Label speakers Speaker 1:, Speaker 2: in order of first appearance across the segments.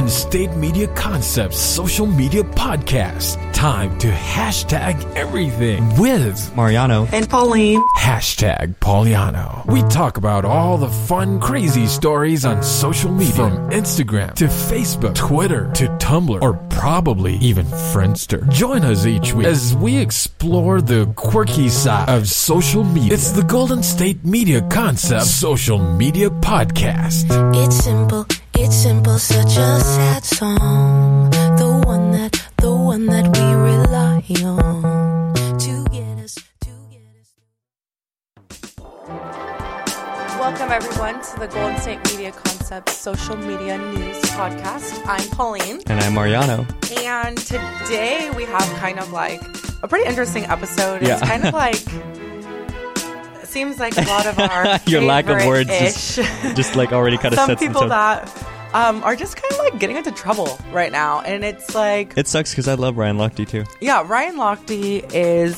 Speaker 1: Golden State Media Concepts social media podcast. Time to hashtag everything with
Speaker 2: Mariano
Speaker 3: and Pauline.
Speaker 1: Hashtag Pauliano. We talk about all the fun, crazy stories on social media, from Instagram to Facebook, Twitter to Tumblr, or probably even Friendster. Join us each week as we explore the quirky side of social media. It's the Golden State Media Concepts social media podcast.
Speaker 4: It's simple, such a sad song. The one that we rely on to get us.
Speaker 3: Welcome everyone to the Golden State Media Concepts social media news podcast. I'm Pauline.
Speaker 2: and I'm Mariano.
Speaker 3: And today we have kind of like a pretty interesting episode.
Speaker 2: Yeah.
Speaker 3: It's kind of like, it seems like a lot of our
Speaker 2: Your lack of words
Speaker 3: favorite-ish.
Speaker 2: just like already kind of
Speaker 3: Some
Speaker 2: sets the
Speaker 3: people
Speaker 2: tone.
Speaker 3: that are just kind of like getting into trouble right now. And it's like,
Speaker 2: It sucks because I love Ryan Lochte too.
Speaker 3: yeah, Ryan Lochte is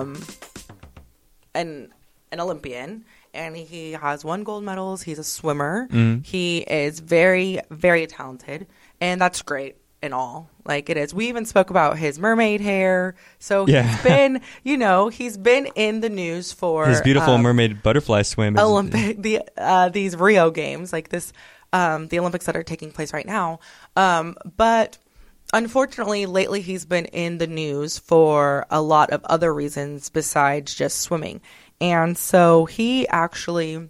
Speaker 3: an Olympian, and he has won gold medals. He's a swimmer. He is very, very talented, and that's great and all. Like, it is. We even spoke about his mermaid hair. So
Speaker 2: Yeah.
Speaker 3: he's been, he's been in the news for
Speaker 2: His beautiful mermaid butterfly swim. Is,
Speaker 3: Olympic these Rio games, like this the Olympics that are taking place right now. But unfortunately, lately he's been in the news for a lot of other reasons besides just swimming. And so he actually,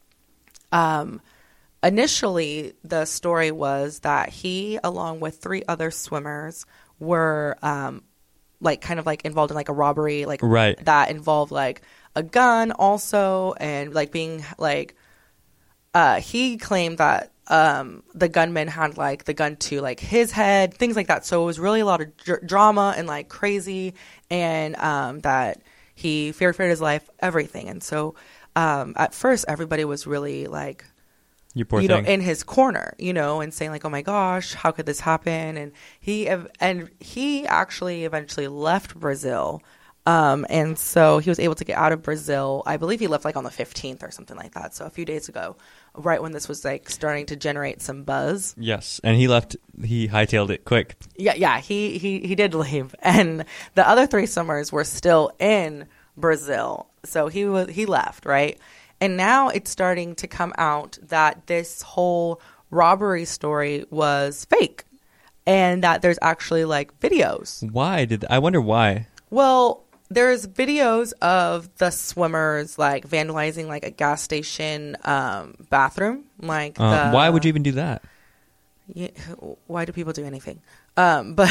Speaker 3: initially the story was that he, along with 3 other swimmers, were kind of involved in like a robbery,
Speaker 2: Right.
Speaker 3: that involved like a gun also, and like being like, he claimed that the gunman had like the gun to like his head, things like that. So it was really a lot of drama and like crazy, and that he feared for his life, everything. And so at first everybody was really like,
Speaker 2: you poor thing.
Speaker 3: in his corner, and saying like, oh my gosh, how could this happen? And he actually eventually left Brazil. And so he was able to get out of Brazil. I believe he left like on the 15th or something like that. So a few days ago, right when this was like starting to generate some buzz.
Speaker 2: Yes, and he hightailed it quick.
Speaker 3: Yeah, he did leave. And the other 3 swimmers were still in Brazil. So he left, right? And now it's starting to come out that this whole robbery story was fake, and that there's actually like videos.
Speaker 2: I wonder why?
Speaker 3: Well, there's videos of the swimmers like vandalizing like a gas station bathroom. Like,
Speaker 2: why would you even do that?
Speaker 3: Yeah, why do people do anything? But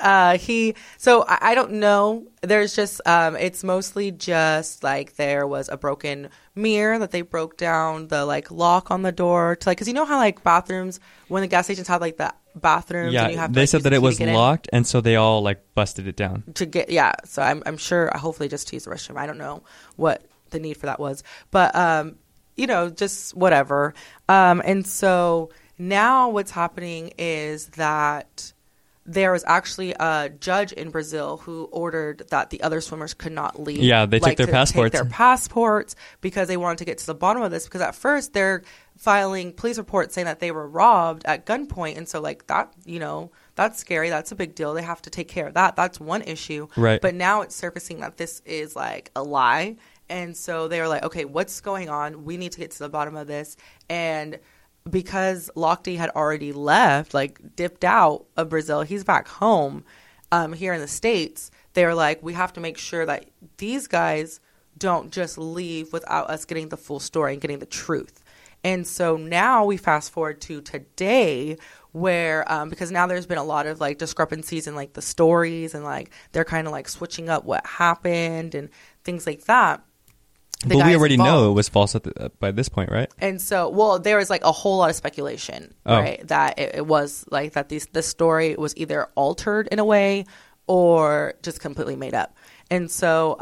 Speaker 3: I don't know. There's just, it's mostly just like there was a broken mirror that they broke down the like lock on the door to like, cause you know how like bathrooms, when the gas stations have like the bathrooms,
Speaker 2: Yeah,
Speaker 3: and you have to,
Speaker 2: they
Speaker 3: like,
Speaker 2: said
Speaker 3: use
Speaker 2: that
Speaker 3: the
Speaker 2: it
Speaker 3: key to
Speaker 2: was
Speaker 3: get in
Speaker 2: locked, and so they all like busted it down.
Speaker 3: to get, yeah. So I'm sure, hopefully just to use the restroom. I don't know what the need for that was, but, just whatever. And so now what's happening is that there was actually a judge in Brazil who ordered that the other swimmers could not leave.
Speaker 2: Yeah, they took their passports.
Speaker 3: Take their passports because they wanted to get to the bottom of this. Because at first they're filing police reports saying that they were robbed at gunpoint, and so like that, that's scary. That's a big deal. They have to take care of that. That's one issue.
Speaker 2: Right.
Speaker 3: But now it's surfacing that this is like a lie, and so they were like, okay, what's going on? We need to get to the bottom of this. And because Lochte had already left, like dipped out of Brazil, he's back home here in the States. They're like, we have to make sure that these guys don't just leave without us getting the full story and getting the truth. And so now we fast forward to today where, because now there's been a lot of like discrepancies in like the stories, and like they're kind of like switching up what happened and things like that.
Speaker 2: But we already know it was false by this point, right?
Speaker 3: And so, well, there was like a whole lot of speculation, right? That it was like that the story was either altered in a way or just completely made up. And so,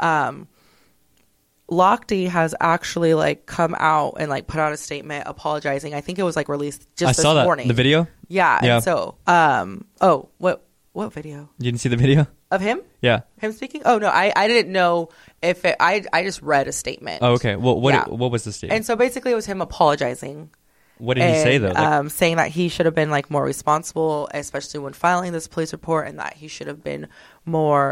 Speaker 3: Lochte has actually like come out and like put out a statement apologizing. I think it was like released just this morning.
Speaker 2: The video?
Speaker 3: Yeah.
Speaker 2: Yeah.
Speaker 3: And so, what video?
Speaker 2: You didn't see the video?
Speaker 3: Of him?
Speaker 2: Yeah.
Speaker 3: Him speaking? Oh, no, I didn't know if I just read a statement.
Speaker 2: Oh, okay. Well,
Speaker 3: Yeah.
Speaker 2: what was the statement?
Speaker 3: And so basically it was him apologizing
Speaker 2: What did he say, though?
Speaker 3: Saying that he should have been like more responsible, especially when filing this police report, and that he should have been more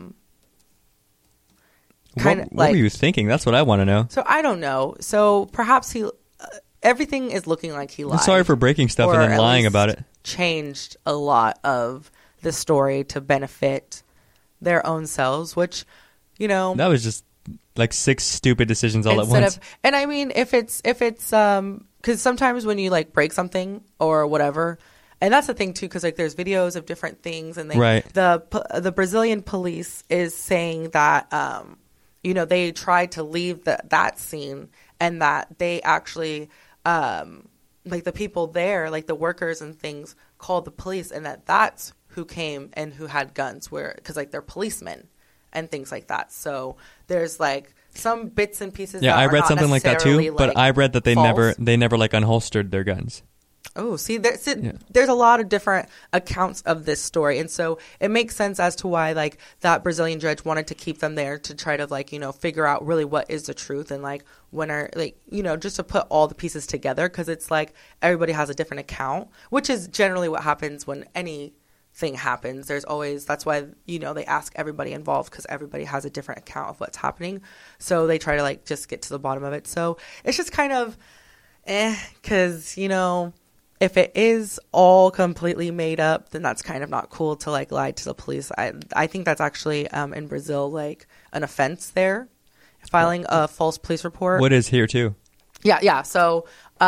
Speaker 2: what were you thinking? That's what I want to know.
Speaker 3: So I don't know. So perhaps everything is looking like he lied.
Speaker 2: I'm sorry for breaking stuff and then lying about it.
Speaker 3: Changed a lot of the story to benefit their own selves, which, that
Speaker 2: was just like 6 stupid decisions all at once.
Speaker 3: And I mean, if it's because sometimes when you like break something or whatever, and that's the thing too, because like there's videos of different things, and the Brazilian police is saying that they tried to leave that scene, and that they actually like the people there, like the workers and things, called the police, and that's who came and who had guns, because like they're policemen and things like that. So there's like some bits and pieces.
Speaker 2: Yeah,
Speaker 3: that
Speaker 2: I read something like that too,
Speaker 3: like,
Speaker 2: but I read that they
Speaker 3: false.
Speaker 2: never like unholstered their guns.
Speaker 3: Oh, see, there's a lot of different accounts of this story. And so it makes sense as to why, like, that Brazilian judge wanted to keep them there to try to, like, figure out really what is the truth, and, like, just to put all the pieces together, because it's like everybody has a different account, which is generally what happens when anything happens. There's always, that's why, they ask everybody involved, because everybody has a different account of what's happening. So they try to, like, just get to the bottom of it. So it's just kind of because, if it is all completely made up, then that's kind of not cool to like lie to the police. I think that's actually in Brazil like an offense there, filing a false police report.
Speaker 2: What is here too?
Speaker 3: Yeah. So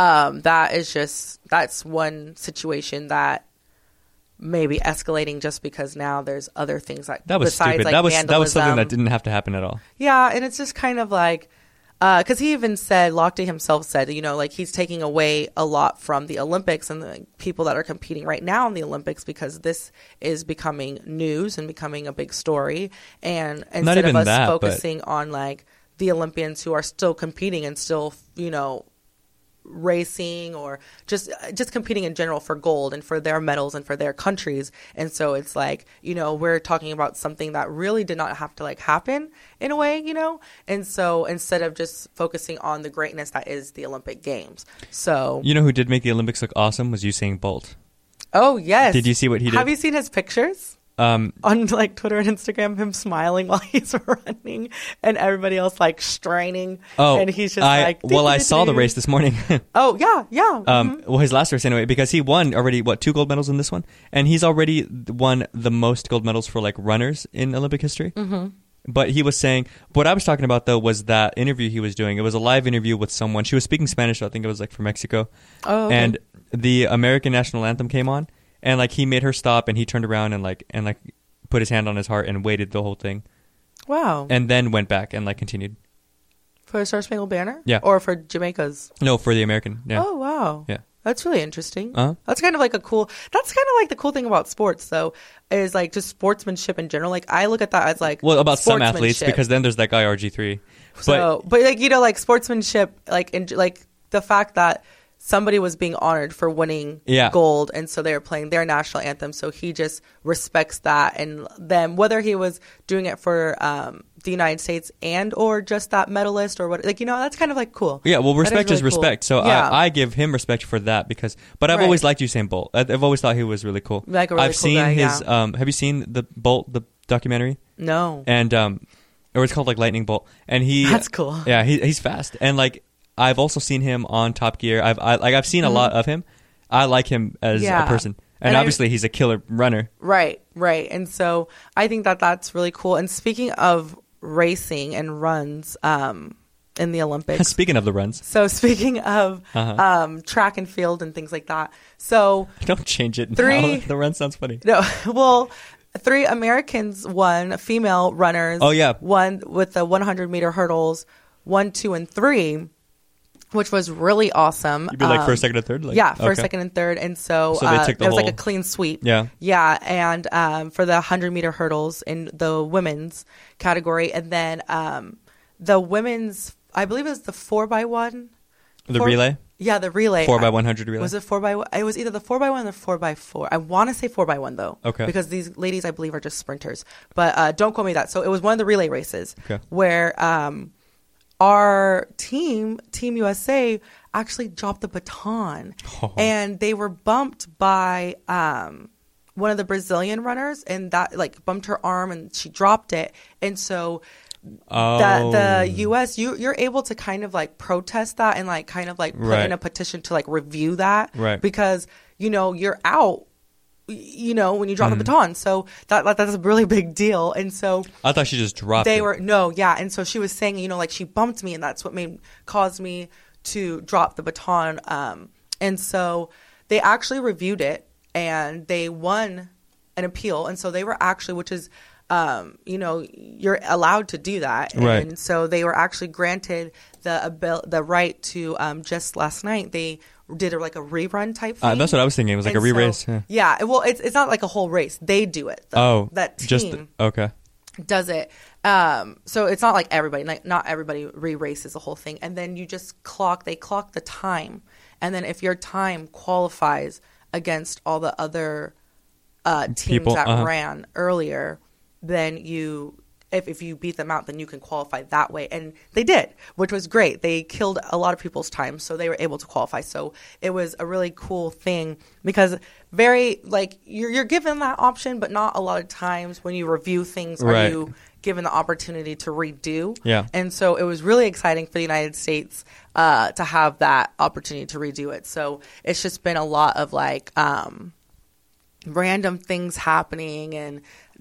Speaker 3: that's one situation that may be escalating, just because now there's other things that was besides,
Speaker 2: stupid.
Speaker 3: Like,
Speaker 2: that was something that didn't have to happen at all.
Speaker 3: Yeah, and it's just kind of like. Because he even said, Lochte himself said, like he's taking away a lot from the Olympics and the people that are competing right now in the Olympics, because this is becoming news and becoming a big story. And instead of us focusing on like the Olympians who are still competing and still, racing or just competing in general for gold and for their medals and for their countries. And so it's like, we're talking about something that really did not have to like happen in a way, and so instead of just focusing on the greatness that is the Olympic Games. So
Speaker 2: who did make the Olympics look awesome was Usain Bolt.
Speaker 3: Oh yes.
Speaker 2: Did you see what he did?
Speaker 3: Have you seen his pictures? On like Twitter and Instagram, him smiling while he's running, and everybody else like straining. Oh, and he's just
Speaker 2: I saw the race this morning.
Speaker 3: Oh yeah.
Speaker 2: Well, his last race anyway, because he won already 2 gold medals in this one, and he's already won the most gold medals for like runners in Olympic history. Mm-hmm. But he was saying, what I was talking about though was that interview he was doing. It was a live interview with someone. She was speaking Spanish, so I think it was like from Mexico. Oh, okay. And the American national anthem came on. And like he made her stop, and he turned around and put his hand on his heart and waited the whole thing.
Speaker 3: Wow!
Speaker 2: And then went back and like continued
Speaker 3: for the Star Spangled Banner.
Speaker 2: Yeah,
Speaker 3: or for Jamaica's.
Speaker 2: No, for the American. Yeah.
Speaker 3: Oh wow!
Speaker 2: Yeah,
Speaker 3: that's really interesting.
Speaker 2: Uh-huh.
Speaker 3: That's kind of like That's kind of like the cool thing about sports, though, is like just sportsmanship in general. Like I look at that as like
Speaker 2: about some athletes, because then there's that guy RG3.
Speaker 3: But like like sportsmanship, like the fact that somebody was being honored for winning gold, and so they were playing their national anthem. So he just respects that, and then whether he was doing it for the United States and or just that medalist or what, that's kind of like cool.
Speaker 2: Yeah, well, respect is
Speaker 3: really
Speaker 2: respect.
Speaker 3: Cool.
Speaker 2: So
Speaker 3: yeah.
Speaker 2: I give him respect for that but I've always liked Usain Bolt. I've always thought he was really cool.
Speaker 3: Like a really
Speaker 2: I've
Speaker 3: cool
Speaker 2: seen
Speaker 3: guy,
Speaker 2: his. Have you seen the documentary?
Speaker 3: No.
Speaker 2: And or it's called like Lightning Bolt, and
Speaker 3: that's cool.
Speaker 2: Yeah, he's fast, and like. I've also seen him on Top Gear. I've seen a lot of him. I like him as a person, and obviously he's a killer runner.
Speaker 3: Right. And so I think that that's really cool. And speaking of racing and runs, in the Olympics.
Speaker 2: Speaking of the runs.
Speaker 3: So speaking of track and field and things like that. So
Speaker 2: don't change it. Now. The run sounds funny.
Speaker 3: No, well. 3 Americans won, female runners.
Speaker 2: Oh yeah,
Speaker 3: won with the 100-meter hurdles, 1, 2, and 3. Which was really awesome.
Speaker 2: You'd be like first, second, and third?
Speaker 3: First, second, and third. And so
Speaker 2: they took
Speaker 3: it was like a clean sweep.
Speaker 2: Yeah.
Speaker 3: Yeah. And for the 100-meter hurdles in the women's category. And then the women's, I believe it was the 4x1.
Speaker 2: The relay?
Speaker 3: Yeah, the relay.
Speaker 2: 4x100 relay.
Speaker 3: Was it 4x1? It was either the 4x1 or 4x4. I want to say 4x1 though.
Speaker 2: Okay.
Speaker 3: Because these ladies, I believe, are just sprinters. But don't quote me that. So it was one of the relay races where our Team USA, actually dropped the baton, and they were bumped by one of the Brazilian runners, and that like bumped her arm, and she dropped it, and so. The U.S. you're able to kind of like protest that and like kind of like put in a petition to like review that, because you're out, when you drop the baton, so that's a really big deal. And so
Speaker 2: I thought she just dropped it.
Speaker 3: And so she was saying, like she bumped me, and that's what caused me to drop the baton. And so they actually reviewed it, and they won an appeal, and so they were actually, which is. You're allowed to do that, and so they were actually granted the right to. Just last night, they did a rerun type thing.
Speaker 2: That's what I was thinking. It was like a re-race.
Speaker 3: Yeah. Well, it's not like a whole race. They do it. That team does it. So it's not like everybody. Like not everybody re-races the whole thing, and then you just They clock the time, and then if your time qualifies against all the other teams that ran earlier. Then if you beat them out, then you can qualify that way. And they did, which was great. They killed a lot of people's time, so they were able to qualify. So it was a really cool thing because you're given that option, but not a lot of times when you review things are you given the opportunity to redo.
Speaker 2: Yeah.
Speaker 3: And so it was really exciting for the United States to have that opportunity to redo it. So it's just been a lot of random things happening and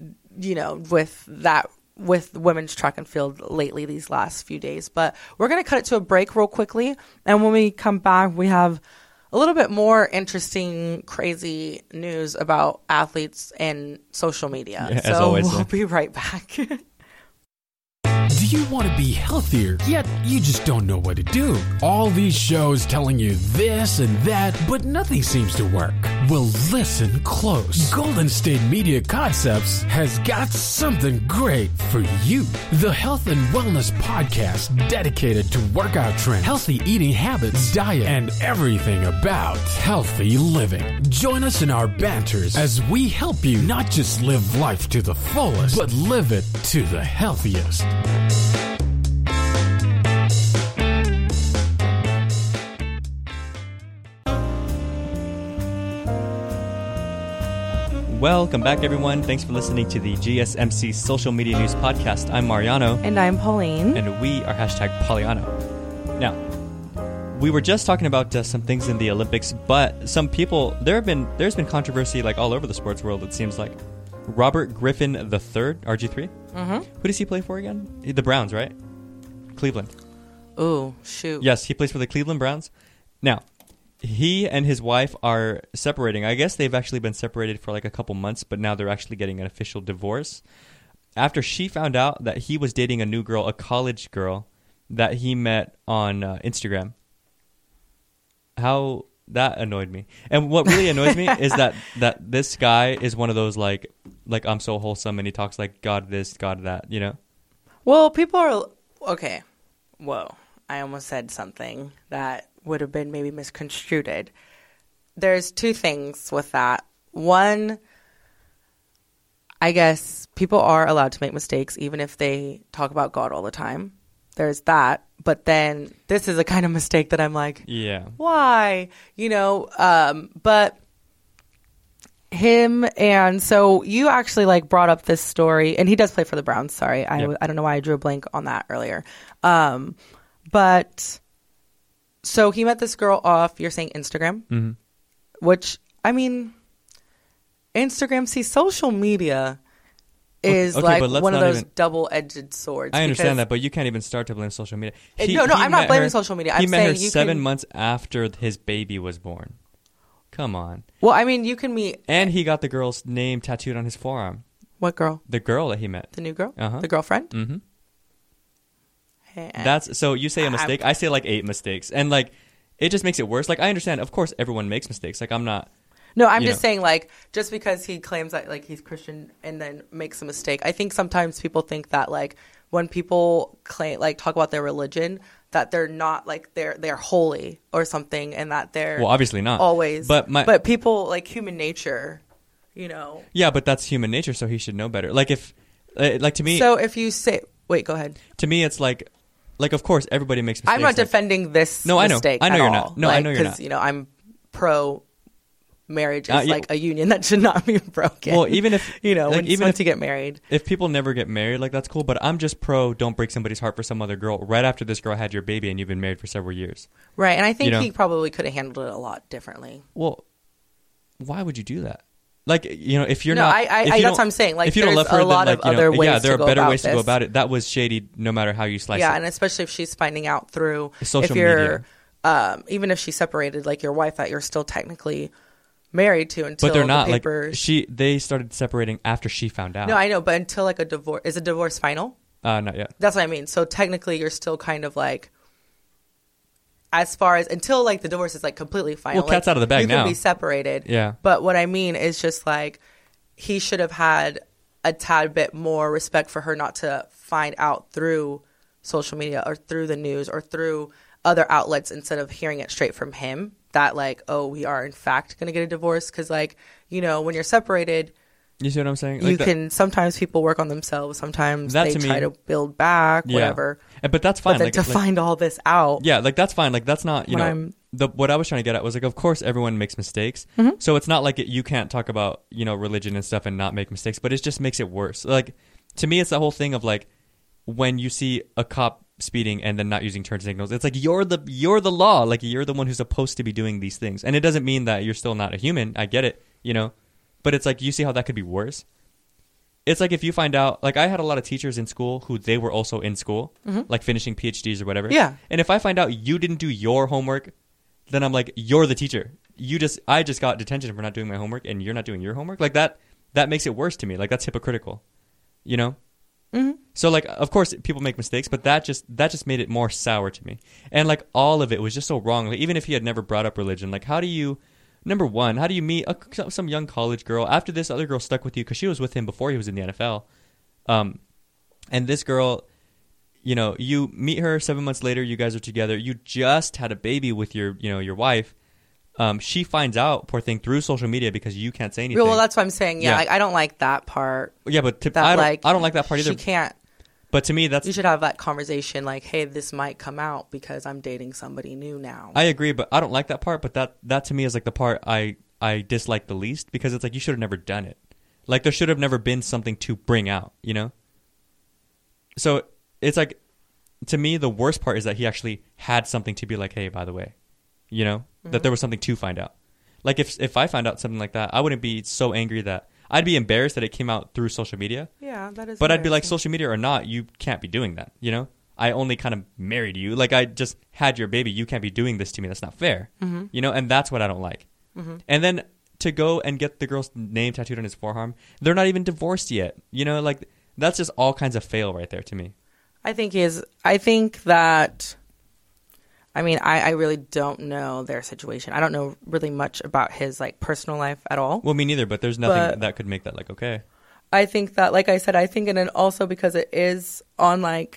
Speaker 3: with women's track and field lately these last few days. But we're going to cut it to a break real quickly. And when we come back, we have a little bit more interesting, crazy news about athletes and social media.
Speaker 2: Yeah,
Speaker 3: so
Speaker 2: always,
Speaker 3: we'll be right back.
Speaker 1: Do you want to be healthier, yet you just don't know what to do? All these shows telling you this and that, but nothing seems to work. Well, listen close. Golden State Media Concepts has got something great for you. The Health and Wellness Podcast dedicated to workout trends, healthy eating habits, diet, and everything about healthy living. Join us in our banters as we help you not just live life to the fullest, but live it to the healthiest.
Speaker 2: Welcome back, everyone. Thanks for listening to the GSMC Social Media News Podcast. I'm Mariano.
Speaker 3: And I'm Pauline.
Speaker 2: And we are #Pauliano. Now, we were just talking about some things in the Olympics, but some people, there's been controversy all over the sports world, it seems like. Robert Griffin III, RG3. Mm-hmm. Who does he play for again? The Browns, right? Cleveland.
Speaker 3: Ooh, shoot.
Speaker 2: Yes, he plays for the Cleveland Browns. Now, he and his wife are separating. I guess they've actually been separated for a couple months, but now they're actually getting an official divorce. After she found out that he was dating a new girl, a college girl, that he met on Instagram. How that annoyed me. And what really annoys me is that this guy is one of those like I'm so wholesome and he talks like God this, God that,
Speaker 3: Well, people are okay. Whoa. I almost said something that would have been maybe misconstrued. There's two things with that. One, I guess people are allowed to make mistakes even if they talk about God all the time. There's that. But then this is a kind of mistake that I'm like,
Speaker 2: yeah,
Speaker 3: why? But him, and so you actually brought up this story, and he does play for the Browns. Sorry. I don't know why I drew a blank on that earlier. But so he met this girl off, you're saying Instagram,
Speaker 2: mm-hmm.
Speaker 3: which, I mean, Instagram, social media is one of those double-edged swords.
Speaker 2: I understand that, but you can't even start to blame social media.
Speaker 3: I'm not blaming social media.
Speaker 2: He met her 7 months after his baby was born. Come on.
Speaker 3: Well, I mean, you can meet...
Speaker 2: And he got the girl's name tattooed on his forearm.
Speaker 3: What girl?
Speaker 2: The girl that he met.
Speaker 3: The new girl?
Speaker 2: Uh-huh.
Speaker 3: The girlfriend?
Speaker 2: Mm-hmm. So you say a mistake. I say 8 mistakes. And it just makes it worse. I understand. Of course, everyone makes mistakes. I'm not...
Speaker 3: No, I'm just saying, just because he claims that, he's Christian and then makes a mistake. I think sometimes people think that, when people claim, talk about their religion, that they're not, they're holy or something, and that they're...
Speaker 2: Well, obviously not.
Speaker 3: Always.
Speaker 2: But
Speaker 3: people, human nature,
Speaker 2: Yeah, but that's human nature, so he should know better. To me...
Speaker 3: So if you say... Wait, go ahead.
Speaker 2: To me, it's like, of course, everybody makes mistakes.
Speaker 3: I'm not
Speaker 2: like,
Speaker 3: defending this
Speaker 2: No, I know.
Speaker 3: mistake
Speaker 2: I know
Speaker 3: at
Speaker 2: you're
Speaker 3: all.
Speaker 2: not. No, I know you're
Speaker 3: Because,
Speaker 2: not.
Speaker 3: I'm pro marriage is
Speaker 2: Yeah.
Speaker 3: like a union that should not be broken.
Speaker 2: Well, even if
Speaker 3: when
Speaker 2: even
Speaker 3: even
Speaker 2: if
Speaker 3: to get married.
Speaker 2: if people never get married, like, that's cool. But I'm just pro don't break somebody's heart for some other girl right after this girl had your baby and you've been married for several years.
Speaker 3: Right. And I think
Speaker 2: You know?
Speaker 3: he probably could have handled it a lot differently.
Speaker 2: Well, why would you do that? Like, if you're
Speaker 3: No,
Speaker 2: not,
Speaker 3: I-
Speaker 2: if
Speaker 3: that's
Speaker 2: you don't-
Speaker 3: what I'm saying. Like,
Speaker 2: if you don't
Speaker 3: there's
Speaker 2: love her,
Speaker 3: a lot
Speaker 2: then,
Speaker 3: of
Speaker 2: like,
Speaker 3: other ways
Speaker 2: yeah, there
Speaker 3: to
Speaker 2: are
Speaker 3: go
Speaker 2: better
Speaker 3: about
Speaker 2: ways to go
Speaker 3: this.
Speaker 2: about it. That was shady, no matter how you slice
Speaker 3: Yeah,
Speaker 2: it.
Speaker 3: and especially if she's finding out through
Speaker 2: Social
Speaker 3: if you're even if she's separated, like your wife that you're still technically married to until
Speaker 2: But they're not.
Speaker 3: the
Speaker 2: Like,
Speaker 3: papers.
Speaker 2: they started separating after she found out.
Speaker 3: No, I know, but until like a divorce, is a divorce final?
Speaker 2: Not yet.
Speaker 3: That's what I mean. So technically, you're still kind of like, as far as until like the divorce is like completely final.
Speaker 2: Well, cat's
Speaker 3: like,
Speaker 2: out of the bag
Speaker 3: you
Speaker 2: now.
Speaker 3: can be separated.
Speaker 2: Yeah.
Speaker 3: But what I mean is just like he should have had a tad bit more respect for her not to find out through social media or through the news or through other outlets instead of hearing it straight from him that like, oh, we are in fact going to get a divorce. Because like, when you're separated,
Speaker 2: You see what I'm saying?
Speaker 3: you
Speaker 2: Like,
Speaker 3: can sometimes people work on themselves. Sometimes
Speaker 2: That
Speaker 3: they
Speaker 2: to me-
Speaker 3: try to build back,
Speaker 2: Yeah.
Speaker 3: whatever.
Speaker 2: But that's fine.
Speaker 3: But then
Speaker 2: like,
Speaker 3: to
Speaker 2: like-
Speaker 3: find all this out.
Speaker 2: Yeah, like, that's fine. Like, that's not,
Speaker 3: When I'm-
Speaker 2: what I was trying to get at was, like, of course everyone makes mistakes.
Speaker 3: Mm-hmm.
Speaker 2: So it's not like you can't talk about, religion and stuff and not make mistakes, but it just makes it worse. Like, to me, it's the whole thing of, like, when you see a cop speeding and then not using turn signals, it's like you're the law. Like, you're the one who's supposed to be doing these things. And it doesn't mean that you're still not a human. I get it, but it's like, you see how that could be worse? It's like if you find out, like, I had a lot of teachers in school who they were also in school, like finishing PhDs or whatever.
Speaker 3: Yeah.
Speaker 2: And if I find out you didn't do your homework, then I'm like, you're the teacher. I just got detention for not doing my homework and you're not doing your homework. Like, that makes it worse to me. Like, that's hypocritical, So, like, of course people make mistakes, but that just made it more sour to me. And, like, all of it was just so wrong. Like, even if he had never brought up religion, like, number one, how do you meet some young college girl after this other girl stuck with you because she was with him before he was in the NFL, and this girl, you meet her 7 months later, you guys are together, you just had a baby with your wife. She finds out, poor thing, through social media because you can't say anything.
Speaker 3: Well, that's what I'm saying. Yeah,
Speaker 2: Yeah.
Speaker 3: like I don't like that part.
Speaker 2: Yeah, but
Speaker 3: That
Speaker 2: I don't like that part either.
Speaker 3: She can't.
Speaker 2: But to me,
Speaker 3: You should have that conversation like, hey, this might come out because I'm dating somebody new now.
Speaker 2: I agree, but I don't like that part. But that to me is like the part I dislike the least, because it's like you should have never done it. Like, there should have never been something to bring out, So it's like, to me, the worst part is that he actually had something to be like, hey, by the way, that there was something to find out. Like, if I found out something like that, I wouldn't be so angry that I'd be embarrassed that it came out through social media.
Speaker 3: Yeah, that is.
Speaker 2: But I'd be like,
Speaker 3: embarrassing.
Speaker 2: social media or not, you can't be doing that, I only kind of married you. Like, I just had your baby. You can't be doing this to me. That's not fair.
Speaker 3: Mm-hmm.
Speaker 2: And that's what I don't like. And then to go and get the girl's name tattooed on his forearm, they're not even divorced yet. Like, that's just all kinds of fail right there to me.
Speaker 3: I think that. I mean, I really don't know their situation. I don't know really much about his like personal life at all.
Speaker 2: Well, me neither, but there's nothing that could make that like, okay.
Speaker 3: I think that, like I said, and then also because it is on like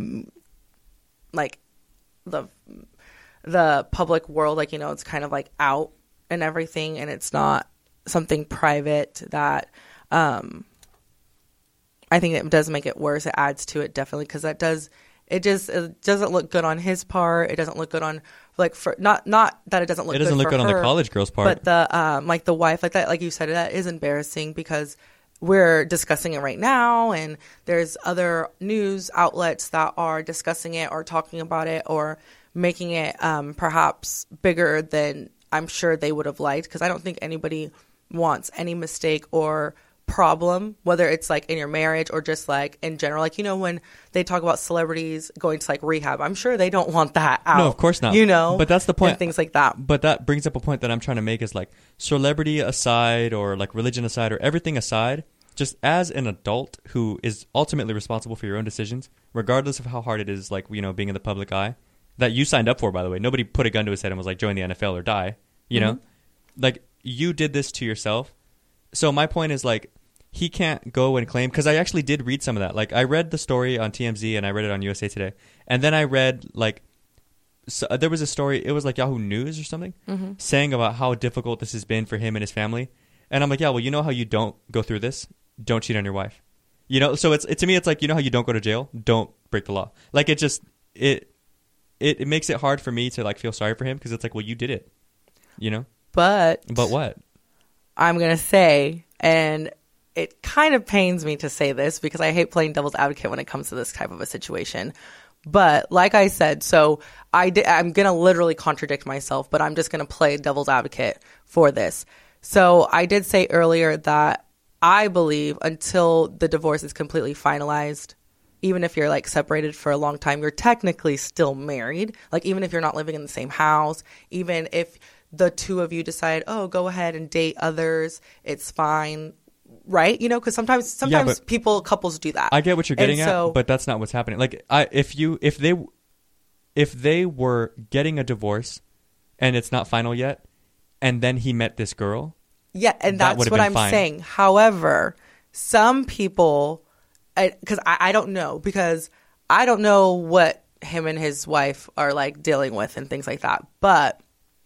Speaker 3: the public world, like, it's kind of like out and everything, and it's not something private that I think it does make it worse. It adds to it definitely, because it doesn't look good on his part. It doesn't look good on not that it doesn't look.
Speaker 2: It doesn't
Speaker 3: good
Speaker 2: look
Speaker 3: for
Speaker 2: good on
Speaker 3: her,
Speaker 2: the college girl's part.
Speaker 3: but the like the wife, like that, like you said, that is embarrassing because we're discussing it right now, and there's other news outlets that are discussing it or talking about it or making it perhaps bigger than I'm sure they would have liked, because I don't think anybody wants any mistake or problem, whether it's like in your marriage or just like in general. Like, when they talk about celebrities going to like rehab, I'm sure they don't want that out.
Speaker 2: No, of course not. But that's the point.
Speaker 3: And things like that.
Speaker 2: But that brings up a point that I'm trying to make is like, celebrity aside or like religion aside or everything aside, just as an adult who is ultimately responsible for your own decisions, regardless of how hard it is, like, being in the public eye, that you signed up for, by the way. Nobody put a gun to his head and was like, join the NFL or die, know? Like, you did this to yourself. So my point is, like, he can't go and claim, because I actually did read some of that. Like, I read the story on TMZ and I read it on USA Today. And then I read, like, there was a story, it was like Yahoo News or something, saying about how difficult this has been for him and his family. And I'm like, yeah, well, how you don't go through this? Don't cheat on your wife. So to me, it's like, how you don't go to jail? Don't break the law. Like, it makes it hard for me to like feel sorry for him because it's like, well, you did it, you know.
Speaker 3: But
Speaker 2: what?
Speaker 3: I'm gonna say, and it kind of pains me to say this because I hate playing devil's advocate when it comes to this type of a situation. But like I said, so I'm going to literally contradict myself, but I'm just going to play devil's advocate for this. So I did say earlier that I believe until the divorce is completely finalized, even if you're like separated for a long time, you're technically still married. Like even if you're not living in the same house, even if the two of you decide, oh, go ahead and date others, it's fine. Right? You know, because sometimes couples do that.
Speaker 2: I get what you're getting at, but that's not what's happening. Like, if they were getting a divorce and it's not final yet, and then he met this girl, yeah, and that's what I'm saying. However, some people, because I don't know, because I don't know what him and his wife are like dealing with and things like that. But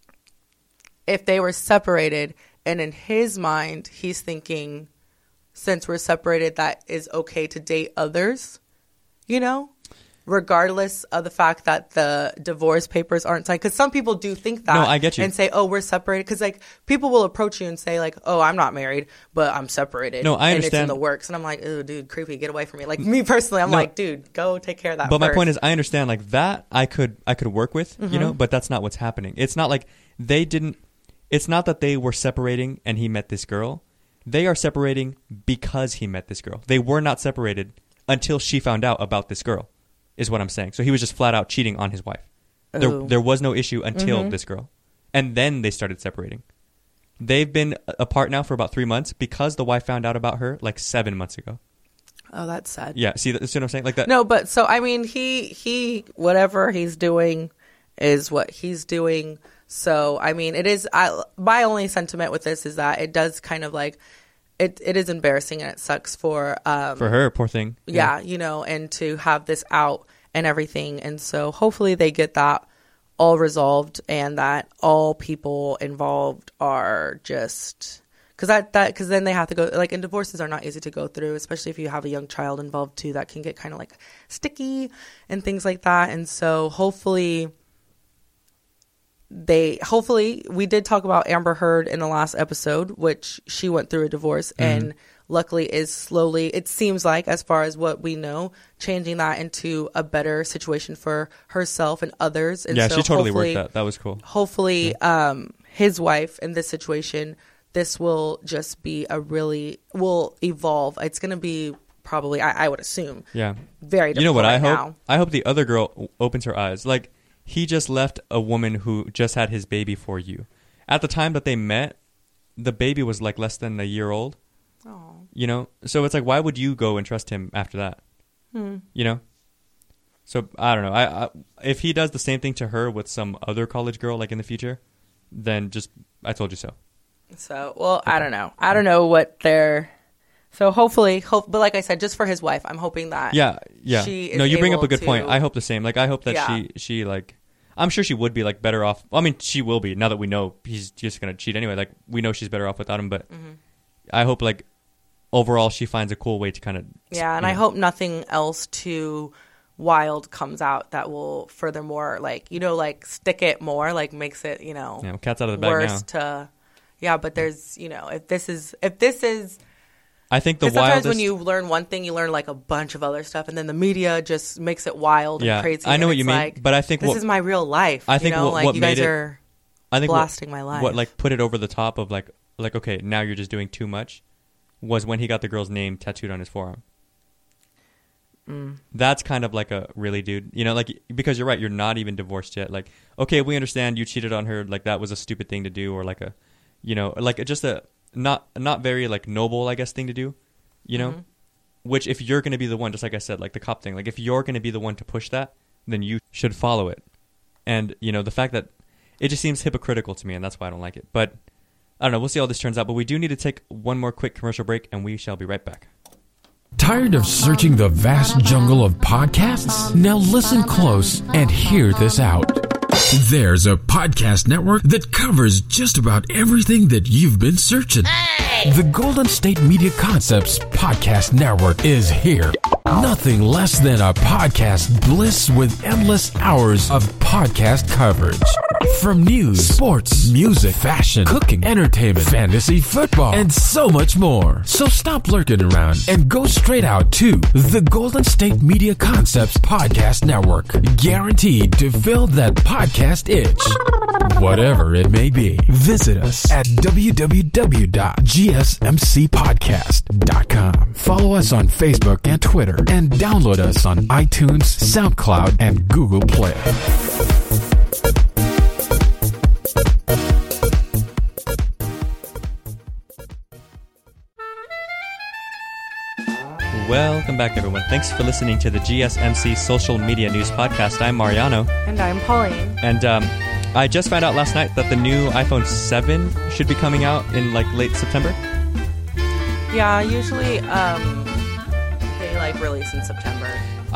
Speaker 2: if they were separated, and in his mind, he's thinking, since we're separated, that is okay to date others, you know, regardless of the fact that the divorce papers aren't signed. Because some people do think that. No, I get you.
Speaker 3: And say, oh, we're separated. Because, like, people will approach you and say, like, oh, I'm not married, but I'm separated.
Speaker 2: No, I understand.
Speaker 3: And it's in the works. And I'm like, oh, dude, creepy, get away from me. Like, me personally, I'm like, dude, go take care of that
Speaker 2: But
Speaker 3: first.
Speaker 2: my point is, I understand, like, that I could work with, you know, but that's not what's happening. It's not like it's not that they were separating and he met this girl. They are separating because he met this girl. They were not separated until she found out about this girl, is what I'm saying. So he was just flat out cheating on his wife. There was no issue until this girl. And then they started separating. They've been apart now for about 3 months because the wife found out about her like 7 months ago.
Speaker 3: Oh, that's sad.
Speaker 2: Yeah, see what I'm saying? Like that.
Speaker 3: No, but so, I mean, he whatever he's doing is what he's doing. So, I mean, it is, my only sentiment with this is that it does kind of like, it is embarrassing and it sucks for
Speaker 2: her, poor thing.
Speaker 3: Yeah, you know, and to have this out and everything. And so hopefully they get that all resolved and that all people involved are just, because then they have to go, like, and divorces are not easy to go through, especially if you have a young child involved too. That can get kind of like sticky and things like that. And so hopefully we did talk about Amber Heard in the last episode, which she went through a divorce and luckily is slowly, it seems like, as far as what we know, changing that into a better situation for herself and others. And
Speaker 2: yeah,
Speaker 3: so
Speaker 2: she totally worked that. That was cool.
Speaker 3: Hopefully, his wife in this situation, this will just be will evolve. It's going to be probably, I would assume, very different.
Speaker 2: You know what I hope?
Speaker 3: Now.
Speaker 2: I hope the other girl opens her eyes. Like, he just left a woman who just had his baby for you. At the time that they met, the baby was like less than a year old.
Speaker 3: Oh.
Speaker 2: You know? So it's like, why would you go and trust him after that? You know? So I don't know. I if he does the same thing to her with some other college girl like in the future, then just, I told you so.
Speaker 3: So, well, okay. I don't know. I don't know what they're... So hopefully, but like I said, just for his wife, I'm hoping that she is
Speaker 2: you bring up a good
Speaker 3: to,
Speaker 2: point. I hope the same. Like, I hope that she like, I'm sure she would be like better off. I mean, she will be now that we know he's just going to cheat anyway. Like, we know she's better off without him, but I hope like overall she finds a cool way to kind of...
Speaker 3: Yeah, and I hope nothing else too wild comes out that will furthermore, like, you know, like stick it more, like makes it, you know...
Speaker 2: Yeah, cat's out of the bag
Speaker 3: worse
Speaker 2: now.
Speaker 3: Yeah, but there's, you know, if this is...
Speaker 2: I think the
Speaker 3: sometimes
Speaker 2: wildest...
Speaker 3: when you learn one thing, you learn like a bunch of other stuff, and then the media just makes it wild and crazy.
Speaker 2: I know what you mean,
Speaker 3: like,
Speaker 2: but I think
Speaker 3: this is my real life.
Speaker 2: I think
Speaker 3: you know?
Speaker 2: what
Speaker 3: like you
Speaker 2: made
Speaker 3: guys are blasting my life.
Speaker 2: What like put it over the top of like okay, now you're just doing too much, was when he got the girl's name tattooed on his forearm. That's kind of like a really, dude, you know, like, because you're right, you're not even divorced yet. Like, okay, we understand you cheated on her, like that was a stupid thing to do, or like a, you know, like just a not very like noble, I guess, thing to do. You know, which if you're going to be the one, just like I said, like the cop thing, like if you're going to be the one to push that, then you should follow it. And, you know, the fact that it just seems hypocritical to me, and that's why I don't like it. But I don't know. We'll see how this turns out. But we do need to take one more quick commercial break, and we shall be right back.
Speaker 1: Tired of searching the vast jungle of podcasts? Now listen close and hear this out. There's a podcast network that covers just about everything that you've been searching. Hey! The Golden State Media Concepts Podcast Network is here.
Speaker 3: now.
Speaker 1: Nothing less than a podcast bliss with endless hours of podcast coverage. From news, sports, music, fashion, cooking, entertainment, fantasy, football, and so much more. So stop lurking around and go straight out to the Golden State Media Concepts Podcast Network. Guaranteed to fill that podcast itch. Whatever it may be. Visit us at www.gsmcpodcast.com. Follow us on Facebook and Twitter, and download us on iTunes, SoundCloud, and Google Play.
Speaker 2: Welcome back, everyone. Thanks for listening to the GSMC Social Media News Podcast. I'm Mariano.
Speaker 3: And I'm Pauline.
Speaker 2: And I just found out last night that the new iPhone 7 should be coming out in like late September.
Speaker 3: Yeah, usually they like release in September.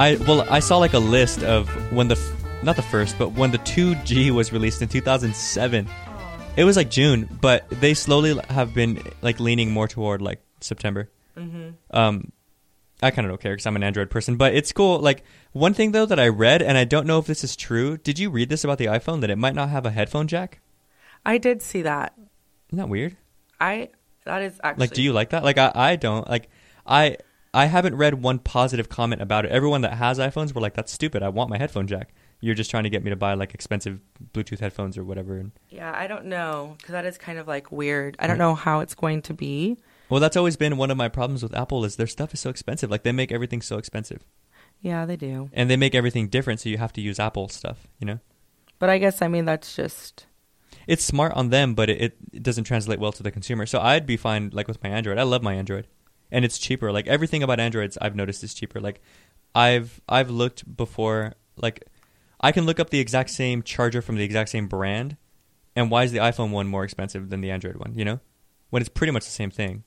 Speaker 2: I saw like a list of when not the first, but when the 2G was released in 2007. It was like June, but they slowly have been like leaning more toward like September. Mm-hmm. I kind of don't care because I'm an Android person, but it's cool. Like, one thing though that I read, and I don't know if this is true. Did you read this about the iPhone, that it might not have a headphone jack?
Speaker 3: I did see that.
Speaker 2: Isn't that weird?
Speaker 3: That is actually,
Speaker 2: like, do you like that? Like, I don't like. I haven't read one positive comment about it. Everyone that has iPhones were like, "That's stupid. I want my headphone jack. You're just trying to get me to buy like expensive Bluetooth headphones or whatever." And
Speaker 3: yeah, I don't know, because that is kind of like weird. I don't know how it's going to be.
Speaker 2: Well, that's always been one of my problems with Apple, is their stuff is so expensive. Like, they make everything so expensive.
Speaker 3: Yeah, they do.
Speaker 2: And they make everything different, so you have to use Apple stuff, you know?
Speaker 3: But I guess, I mean, that's just...
Speaker 2: It's smart on them, but it doesn't translate well to the consumer. So I'd be fine, like, with my Android. I love my Android. And it's cheaper. Like, everything about Androids I've noticed is cheaper. Like, I've looked before, like, I can look up the exact same charger from the exact same brand, and why is the iPhone one more expensive than the Android one, you know? When it's pretty much the same thing.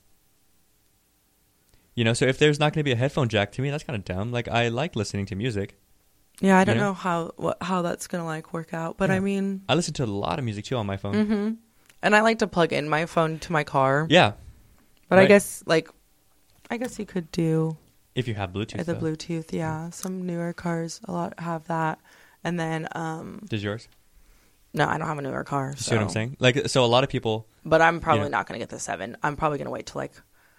Speaker 2: You know, so if there's not going to be a headphone jack, to me, that's kind of dumb. Like, I like listening to music.
Speaker 3: Yeah, I don't know how that's going to, like, work out. But,
Speaker 2: yeah.
Speaker 3: I mean...
Speaker 2: I listen to a lot of music, too, on my phone.
Speaker 3: Mm-hmm. And I like to plug in my phone to my car.
Speaker 2: Yeah.
Speaker 3: But right. I guess you could do...
Speaker 2: If you have Bluetooth,
Speaker 3: the Bluetooth, yeah. Some newer cars, a lot have that. And then...
Speaker 2: Does yours?
Speaker 3: No, I don't have a newer car.
Speaker 2: See what I'm saying? Like, so a lot of people...
Speaker 3: But I'm probably not going to get the 7. I'm probably going to wait till, like...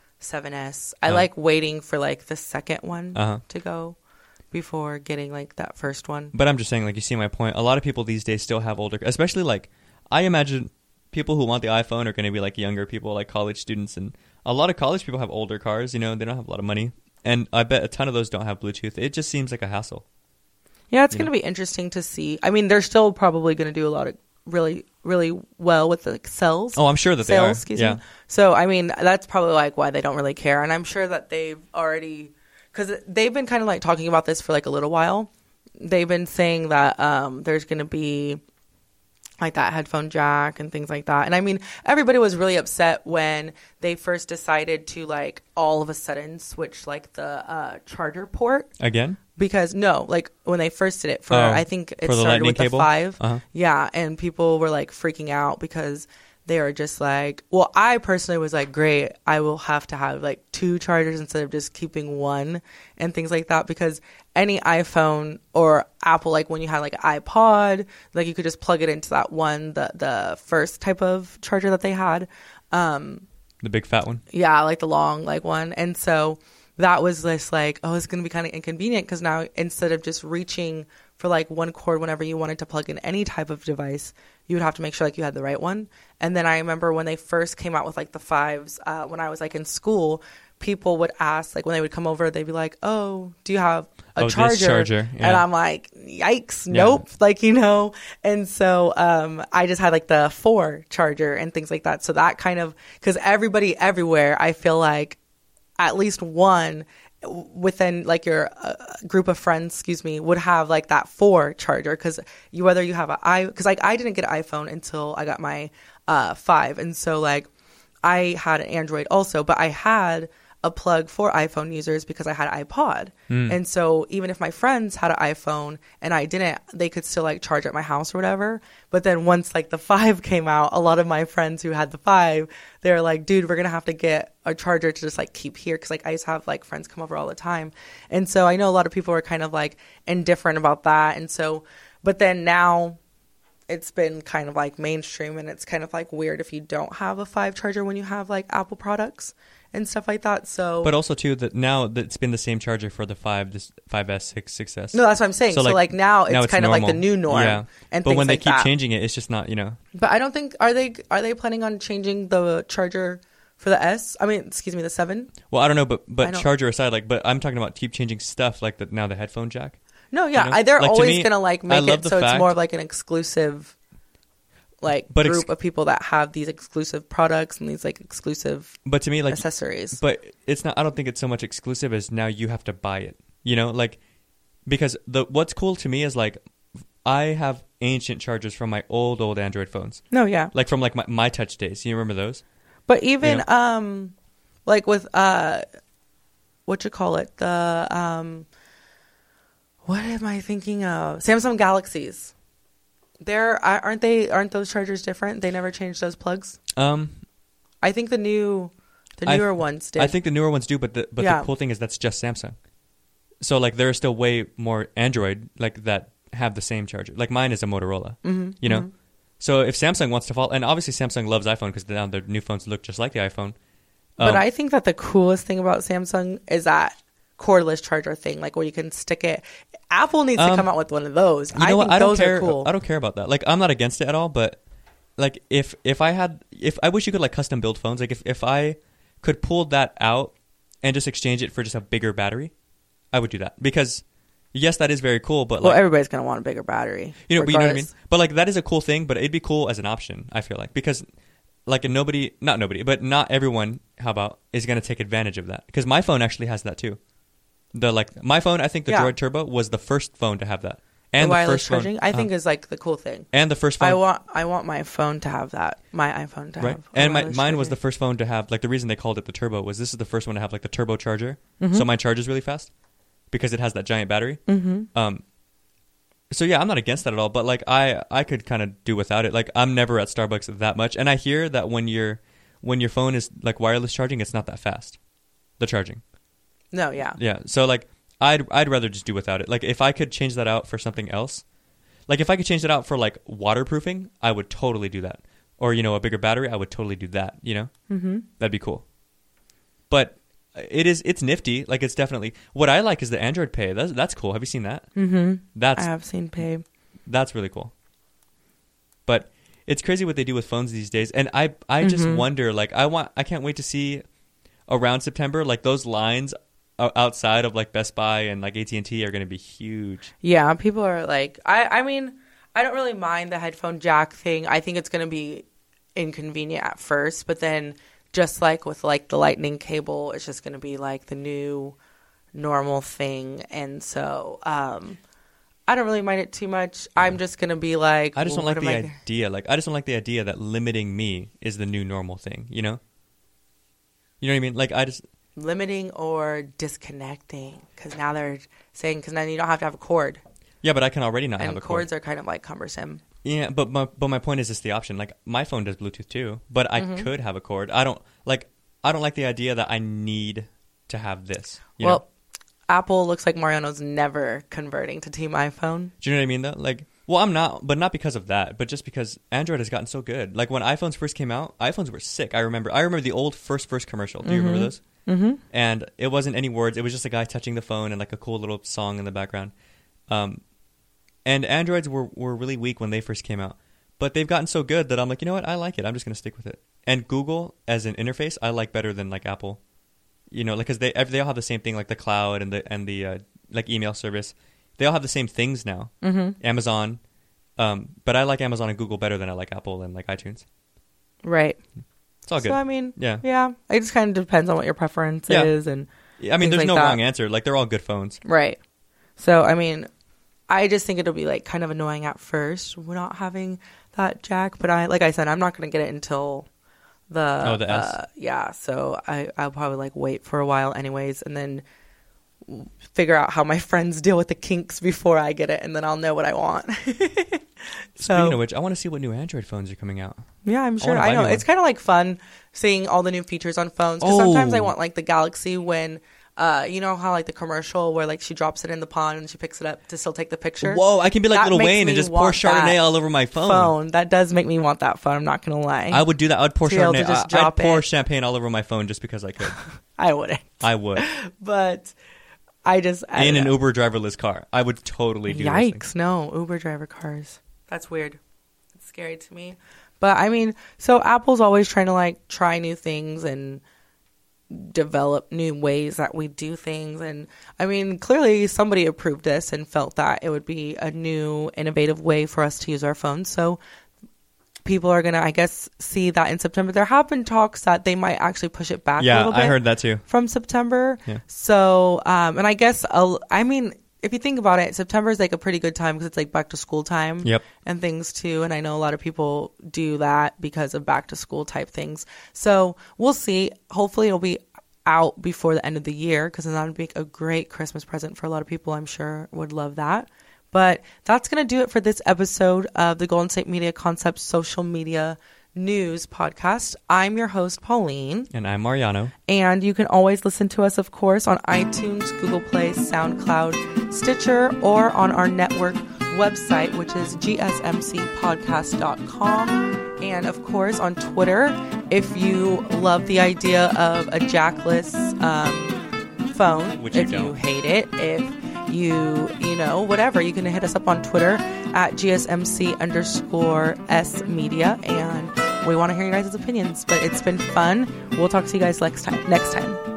Speaker 3: 7S. I like waiting for like the second one to go before getting like that first one.
Speaker 2: But I'm just saying, like, you see my point. A lot of people these days still have older, especially like, I imagine people who want the iPhone are going to be like younger people, like college students, and a lot of college people have older cars. You know, they don't have a lot of money, and I bet a ton of those don't have Bluetooth. It just seems like a hassle.
Speaker 3: Yeah, it's going to be interesting to see. I mean, they're still probably going to do a lot of really, really well with the sales.
Speaker 2: Oh, I'm sure that they are.
Speaker 3: Excuse me. So, I mean, that's probably like why they don't really care. And I'm sure that they've already, because they've been kind of like talking about this for like a little while. They've been saying that there's going to be like that headphone jack and things like that. And I mean, everybody was really upset when they first decided to like all of a sudden switch like the charger port.
Speaker 2: Again?
Speaker 3: Because like when they first did it for, I think it started with
Speaker 2: cable?
Speaker 3: the 5.
Speaker 2: Uh-huh.
Speaker 3: Yeah. And people were like freaking out because they were just like, well, I personally was like, great, I will have to have like 2 chargers instead of just keeping one and things like that. Because any iPhone or Apple, like when you had like an iPod, like you could just plug it into that one, the first type of charger that they had.
Speaker 2: The big fat one?
Speaker 3: Yeah, like the long like one. And so that was just like, oh, it's going to be kind of inconvenient because now instead of just reaching for like one cord whenever you wanted to plug in any type of device, you would have to make sure like you had the right one. And then I remember when they first came out with like the 5s, when I was like in school, people would ask, like when they would come over, they'd be like, oh, do you have a charger?
Speaker 2: This charger. Yeah.
Speaker 3: And I'm like, yikes, nope. Like, you know, and so I just had like the 4 charger and things like that. So that kind of, because everybody everywhere, I feel like at least one within like your group of friends, would have like that 4 charger, because whether you have because like I didn't get an iPhone until I got my 5, and so like I had an Android also, but I had a plug for iPhone users because I had an iPod. And so even if my friends had an iPhone and I didn't, they could still like charge at my house or whatever. But then once like the 5 came out, a lot of my friends who had the 5, they're like, dude, we're going to have to get a charger to just like keep here. Cause like I used to have like friends come over all the time. And so I know a lot of people are kind of like indifferent about that. And so, but then now it's been kind of like mainstream, and it's kind of like weird if you don't have a 5 charger when you have like Apple products and stuff like that. So,
Speaker 2: but also too that now that it's been the same charger for the 5S, 6S.
Speaker 3: no, that's what I'm saying. So like now it's kind of like the
Speaker 2: normal.
Speaker 3: new norm.
Speaker 2: Yeah.
Speaker 3: And
Speaker 2: but
Speaker 3: things
Speaker 2: when they
Speaker 3: like
Speaker 2: keep
Speaker 3: that.
Speaker 2: changing it, it's just not,
Speaker 3: But I don't think are they planning on changing the charger for the S? I mean, excuse me, the 7.
Speaker 2: Well, I don't know, but
Speaker 3: don't-
Speaker 2: charger aside, like, but I'm talking about keep changing stuff like now the headphone jack.
Speaker 3: No, yeah,
Speaker 2: You know?
Speaker 3: they're
Speaker 2: Like, to
Speaker 3: always
Speaker 2: me,
Speaker 3: gonna like
Speaker 2: I
Speaker 3: make
Speaker 2: love
Speaker 3: it
Speaker 2: the
Speaker 3: so it's
Speaker 2: fact-
Speaker 3: more of like an exclusive like
Speaker 2: But
Speaker 3: group of people that have these exclusive products and these like exclusive
Speaker 2: But to me, like,
Speaker 3: accessories.
Speaker 2: but it's not. I don't think it's so much exclusive as now you have to buy it. Like, because what's cool to me is like I have ancient chargers from my old Android phones,
Speaker 3: No, yeah.
Speaker 2: like from like my touch days. You remember those?
Speaker 3: But even
Speaker 2: You
Speaker 3: like with what you call it? The what am I thinking of? Samsung Galaxies. Aren't those chargers different? They never changed those plugs? I think the newer ones did.
Speaker 2: I think the newer ones do, but the cool thing is that's just Samsung. So like there are still way more Android like that have the same charger. Like mine is a Motorola. So if Samsung wants to follow, and obviously Samsung loves iPhone because now their new phones look just like the iPhone.
Speaker 3: But I think that the coolest thing about Samsung is that cordless charger thing, like where you can stick it. Apple needs to come out with one of those.
Speaker 2: You know what?
Speaker 3: think
Speaker 2: I don't
Speaker 3: those
Speaker 2: care.
Speaker 3: are cool.
Speaker 2: I don't care about that. Like I'm not against it at all, but like if I wish you could like custom build phones. Like if I could pull that out and just exchange it for just a bigger battery, I would do that because yes, that is very cool. But
Speaker 3: Well,
Speaker 2: like,
Speaker 3: everybody's gonna want a bigger battery.
Speaker 2: but you know what I mean.
Speaker 3: regardless.
Speaker 2: But like that is a cool thing. But it'd be cool as an option. I feel like because like not everyone. How about is going to take advantage of that? Because my phone actually has that too. My phone, I think the
Speaker 3: Yeah.
Speaker 2: Droid Turbo was the first phone to have that, and
Speaker 3: The
Speaker 2: the
Speaker 3: wireless
Speaker 2: first phone,
Speaker 3: charging, I think, is like the cool thing.
Speaker 2: and the first phone.
Speaker 3: I want my phone to have that. My iPhone to
Speaker 2: Right,
Speaker 3: have.
Speaker 2: and
Speaker 3: wireless
Speaker 2: mine was the
Speaker 3: charging.
Speaker 2: first phone to have like the reason they called it the Turbo was this is the first one to have like the turbo charger, so mine charges really fast because it has that giant battery. So yeah, I'm not against that at all, but like I could kind of do without it. Like I'm never at Starbucks that much, and I hear that when your phone is like wireless charging, it's not that fast, the charging.
Speaker 3: No, yeah.
Speaker 2: Yeah, so like I'd rather just do without it. Like if I could change that out for something else, like if I could change that out for like waterproofing, I would totally do that. Or a bigger battery, I would totally do that. That'd be cool. But it's nifty. Like it's definitely what I like is the Android Pay. That's cool. Have you seen that?
Speaker 3: I have seen Pay.
Speaker 2: That's really cool. But it's crazy what they do with phones these days, and I just wonder. Like I can't wait to see around September. Like those lines outside of like Best Buy and like AT&T are going to be huge.
Speaker 3: Yeah, people are like, I mean, I don't really mind the headphone jack thing. I think it's going to be inconvenient at first, but then just like with like the lightning cable, it's just going to be like the new normal thing. And so I don't really mind it too much. I'm just going to be like,
Speaker 2: I just don't
Speaker 3: well,
Speaker 2: like
Speaker 3: what
Speaker 2: the
Speaker 3: am I-
Speaker 2: idea. Like I just don't like the idea that limiting me is the new normal thing. You know what I mean? Like I just.
Speaker 3: limiting or disconnecting, because now they're saying because then you don't have to have a cord,
Speaker 2: Yeah, but I can already not have
Speaker 3: and
Speaker 2: a cord.
Speaker 3: cords are kind of like cumbersome.
Speaker 2: Yeah, but my point is just the option. Like my phone does Bluetooth too, but I could have a cord. I don't like the idea that I need to have this. You know?
Speaker 3: Apple looks like Mariano's never converting to Team iPhone.
Speaker 2: Do you know what I mean though? Like, well, I'm not, but not because of that, but just because Android has gotten so good. Like when iPhones first came out, iPhones were sick. I remember the old first commercial. Do you remember those? Mm-hmm. And it wasn't any words. It was just a guy touching the phone and like a cool little song in the background. And Androids were really weak when they first came out. But they've gotten so good that I'm like, you know what? I like it. I'm just going to stick with it. And Google as an interface, I like better than like Apple. Like because they all have the same thing, like the cloud and the like email service. They all have the same things now. Mm-hmm. Amazon. But I like Amazon and Google better than I like Apple and like iTunes.
Speaker 3: Right.
Speaker 2: It's all good.
Speaker 3: So I mean,
Speaker 2: yeah.
Speaker 3: It just kind of depends on what your preference
Speaker 2: Yeah.
Speaker 3: is, and
Speaker 2: I mean,
Speaker 3: things
Speaker 2: there's
Speaker 3: like
Speaker 2: no
Speaker 3: that.
Speaker 2: wrong answer. Like they're all good phones.
Speaker 3: Right. So I mean, I just think it'll be like kind of annoying at first. We're not having that jack, but like I said, I'm not going to get it until The
Speaker 2: S.
Speaker 3: Yeah, so I'll probably like wait for a while anyways, and then figure out how my friends deal with the kinks before I get it, and then I'll know what I want.
Speaker 2: Speaking of which, I want to see what new Android phones are coming out.
Speaker 3: Yeah, I'm sure.
Speaker 2: wanna buy
Speaker 3: I know.
Speaker 2: me
Speaker 3: It's
Speaker 2: one.
Speaker 3: kind of like fun seeing all the new features on phones. Because sometimes I want like the Galaxy when, you know how like the commercial where like she drops it in the pond and she picks it up to still take the picture.
Speaker 2: Whoa, I can be like
Speaker 3: That
Speaker 2: Lil
Speaker 3: makes
Speaker 2: Wayne and
Speaker 3: me
Speaker 2: just pour
Speaker 3: want
Speaker 2: Chardonnay
Speaker 3: that
Speaker 2: all over my phone.
Speaker 3: That does make me want that phone. I'm not gonna lie.
Speaker 2: I would do that. I would pour
Speaker 3: To be able to
Speaker 2: Chardonnay.
Speaker 3: just
Speaker 2: I'd
Speaker 3: drop
Speaker 2: pour
Speaker 3: it.
Speaker 2: champagne all over my phone just because I could.
Speaker 3: I wouldn't.
Speaker 2: I would.
Speaker 3: But I
Speaker 2: In
Speaker 3: don't
Speaker 2: an
Speaker 3: know.
Speaker 2: Uber driverless car. I would totally do those things.
Speaker 3: Yikes! No, Uber driver cars. That's weird. It's scary to me. But I mean, so Apple's always trying to like try new things and develop new ways that we do things. And I mean, clearly somebody approved this and felt that it would be a new, innovative way for us to use our phones. So people are going to, I guess, see that in September. There have been talks that they might actually push it back a
Speaker 2: Yeah,
Speaker 3: little bit.
Speaker 2: I heard that too.
Speaker 3: From September.
Speaker 2: Yeah.
Speaker 3: So, and I guess, I mean, if you think about it, September is like a pretty good time because it's like back to school time.
Speaker 2: Yep.
Speaker 3: And things too. And I know a lot of people do that because of back to school type things. So we'll see. Hopefully it'll be out before the end of the year because then that would make a great Christmas present for a lot of people. I'm sure would love that. But that's going to do it for this episode of the Golden State Media Concepts Social Media News Podcast. I'm your host, Pauline.
Speaker 2: And I'm Mariano.
Speaker 3: And you can always listen to us, of course, on iTunes, Google Play, SoundCloud, Stitcher, or on our network website, which is gsmcpodcast.com. And, of course, on Twitter, if you love the idea of a jackless phone,
Speaker 2: Which you
Speaker 3: if you
Speaker 2: don't.
Speaker 3: hate it, if you know, whatever, you can hit us up on Twitter at GSMC_S Media. And we want to hear your guys' opinions. But it's been fun. We'll talk to you guys next time.